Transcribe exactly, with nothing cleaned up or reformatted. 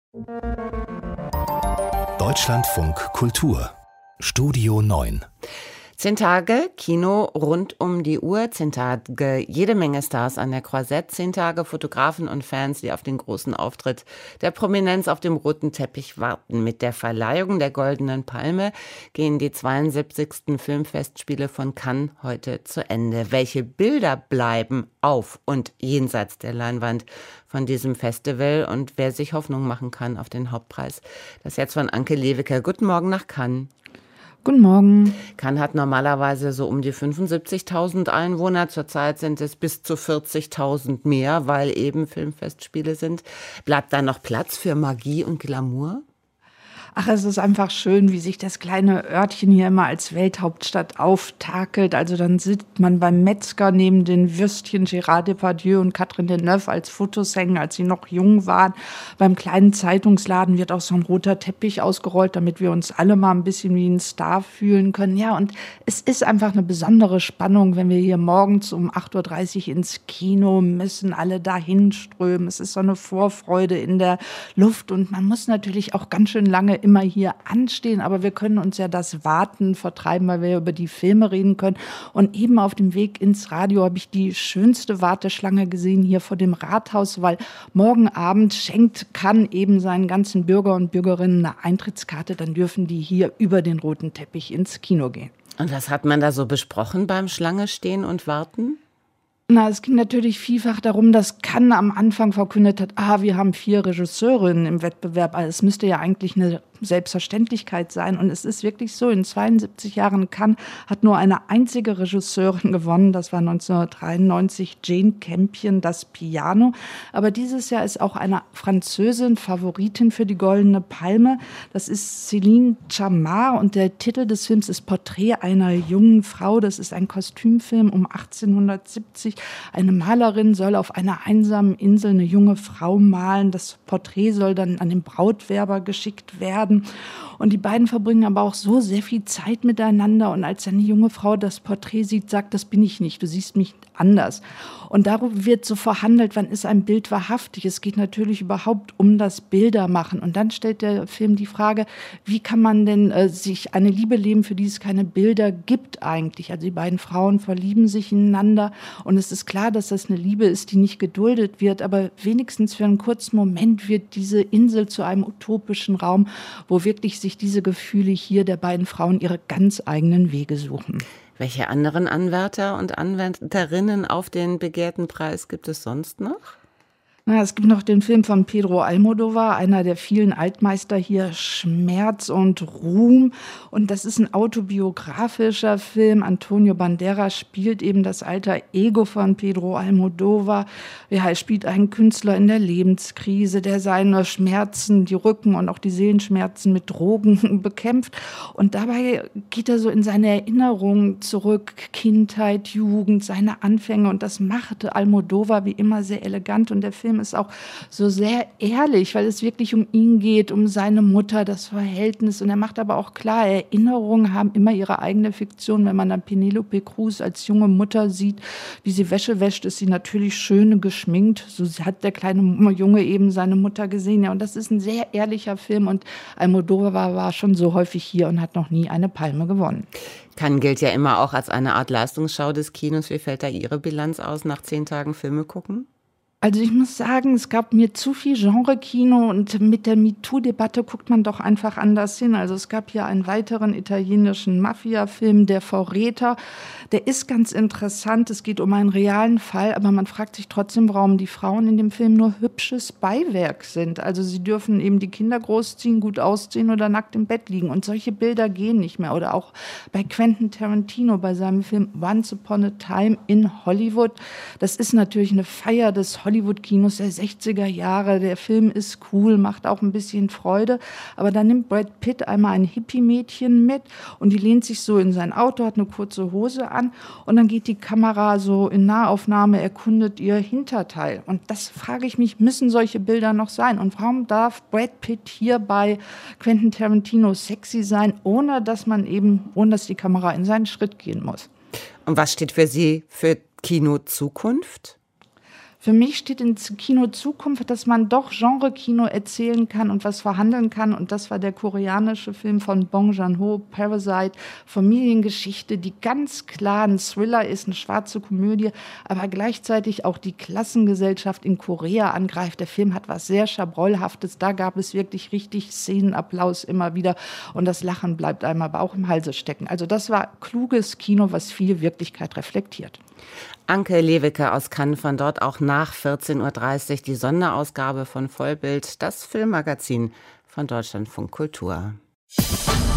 Deutschlandfunk Kultur Studio neun. Zehn Tage Kino rund um die Uhr, zehn Tage jede Menge Stars an der Croisette, zehn Tage Fotografen und Fans, die auf den großen Auftritt der Prominenz auf dem roten Teppich warten. Mit der Verleihung der Goldenen Palme gehen die zweiundsiebzigsten Filmfestspiele von Cannes heute zu Ende. Welche Bilder bleiben auf und jenseits der Leinwand von diesem Festival und wer sich Hoffnung machen kann auf den Hauptpreis? Das jetzt von Anke Lewicke. Guten Morgen nach Cannes. Guten Morgen. Cannes hat normalerweise so um die fünfundsiebzigtausend Einwohner. Zurzeit sind es bis zu vierzigtausend mehr, weil eben Filmfestspiele sind. Bleibt da noch Platz für Magie und Glamour? Ach, es ist einfach schön, wie sich das kleine Örtchen hier immer als Welthauptstadt auftakelt. Also dann sitzt man beim Metzger neben den Würstchen Gérard Depardieu und Catherine Deneuve als Fotos hängen, als sie noch jung waren. Beim kleinen Zeitungsladen wird auch so ein roter Teppich ausgerollt, damit wir uns alle mal ein bisschen wie ein Star fühlen können. Ja, und es ist einfach eine besondere Spannung, wenn wir hier morgens um acht Uhr dreißig ins Kino müssen, alle dahin strömen. Es ist so eine Vorfreude in der Luft und man muss natürlich auch ganz schön lange immer hier anstehen, aber wir können uns ja das Warten vertreiben, weil wir über die Filme reden können. Und eben auf dem Weg ins Radio habe ich die schönste Warteschlange gesehen hier vor dem Rathaus, weil morgen Abend schenkt Cannes eben seinen ganzen Bürger und Bürgerinnen eine Eintrittskarte, dann dürfen die hier über den roten Teppich ins Kino gehen. Und was hat man da so besprochen beim Schlange stehen und warten? Na, es ging natürlich vielfach darum, dass Cannes am Anfang verkündet hat, ah, wir haben vier Regisseurinnen im Wettbewerb. Also es müsste ja eigentlich eine Selbstverständlichkeit sein. Und es ist wirklich so, in zweiundsiebzig Jahren Cannes hat nur eine einzige Regisseurin gewonnen. Das war neunzehnhundertdreiundneunzig Jane Campion, Das Piano. Aber dieses Jahr ist auch eine Französin Favoritin für die Goldene Palme. Das ist Céline Sciamma und der Titel des Films ist Porträt einer jungen Frau. Das ist ein Kostümfilm um achtzehnhundertsiebzig. Eine Malerin soll auf einer einsamen Insel eine junge Frau malen. Das Porträt soll dann an den Brautwerber geschickt werden. Und die beiden verbringen aber auch so sehr viel Zeit miteinander. Und als dann die junge Frau das Porträt sieht, sagt, das bin ich nicht, du siehst mich anders. Und darüber wird so verhandelt, wann ist ein Bild wahrhaftig. Es geht natürlich überhaupt um das Bildermachen. Und dann stellt der Film die Frage, wie kann man denn äh, sich eine Liebe leben, für die es keine Bilder gibt eigentlich. Also die beiden Frauen verlieben sich ineinander. Und es ist klar, dass das eine Liebe ist, die nicht geduldet wird. Aber wenigstens für einen kurzen Moment wird diese Insel zu einem utopischen Raum, wo wirklich sich diese Gefühle hier der beiden Frauen ihre ganz eigenen Wege suchen. Welche anderen Anwärter und Anwärterinnen auf den begehrten Preis gibt es sonst noch? Na, es gibt noch den Film von Pedro Almodóvar, einer der vielen Altmeister hier, Schmerz und Ruhm. Und das ist ein autobiografischer Film. Antonio Banderas spielt eben das alter Ego von Pedro Almodóvar. Ja, er spielt einen Künstler in der Lebenskrise, der seine Schmerzen, die Rücken- und auch die Seelenschmerzen mit Drogen bekämpft. Und dabei geht er so in seine Erinnerungen zurück, Kindheit, Jugend, seine Anfänge. Und das machte Almodóvar wie immer sehr elegant. Und der Film ist auch so sehr ehrlich, weil es wirklich um ihn geht, um seine Mutter, das Verhältnis. Und er macht aber auch klar, Erinnerungen haben immer ihre eigene Fiktion. Wenn man dann Penelope Cruz als junge Mutter sieht, wie sie Wäsche wäscht, ist sie natürlich schön geschminkt. So hat der kleine Junge eben seine Mutter gesehen. Ja, und das ist ein sehr ehrlicher Film. Und Almodóvar war, war schon so häufig hier und hat noch nie eine Palme gewonnen. Cannes gilt ja immer auch als eine Art Leistungsschau des Kinos. Wie fällt da Ihre Bilanz aus nach zehn Tagen Filme gucken? Also ich muss sagen, es gab mir zu viel Genre-Kino und mit der MeToo-Debatte guckt man doch einfach anders hin. Also es gab hier einen weiteren italienischen Mafia-Film, Der Verräter. Der ist ganz interessant, es geht um einen realen Fall, aber man fragt sich trotzdem, warum die Frauen in dem Film nur hübsches Beiwerk sind. Also sie dürfen eben die Kinder großziehen, gut ausziehen oder nackt im Bett liegen. Und solche Bilder gehen nicht mehr. Oder auch bei Quentin Tarantino, bei seinem Film Once Upon a Time in Hollywood. Das ist natürlich eine Feier des Hollywood-Kinos der sechziger Jahre. Der Film ist cool, macht auch ein bisschen Freude. Aber dann nimmt Brad Pitt einmal ein Hippie-Mädchen mit und die lehnt sich so in sein Auto, hat eine kurze Hose an und dann geht die Kamera so in Nahaufnahme, erkundet ihr Hinterteil. Und das frage ich mich, müssen solche Bilder noch sein? Und warum darf Brad Pitt hier bei Quentin Tarantino sexy sein, ohne dass man eben, ohne dass die Kamera in seinen Schritt gehen muss? Und was steht für Sie für Kino-Zukunft? Für mich steht ins Kino Zukunft, dass man doch Genre-Kino erzählen kann und was verhandeln kann. Und das war der koreanische Film von Bong Joon-ho, Parasite, Familiengeschichte, die ganz klar ein Thriller ist, eine schwarze Komödie, aber gleichzeitig auch die Klassengesellschaft in Korea angreift. Der Film hat was sehr Schabrollhaftes. Da gab es wirklich richtig Szenenapplaus immer wieder. Und das Lachen bleibt einem aber auch im Halse stecken. Also das war kluges Kino, was viel Wirklichkeit reflektiert. Anke Lewicke aus Cannes, von dort auch nach vierzehn Uhr dreißig die Sonderausgabe von Vollbild, das Filmmagazin von Deutschlandfunk Kultur.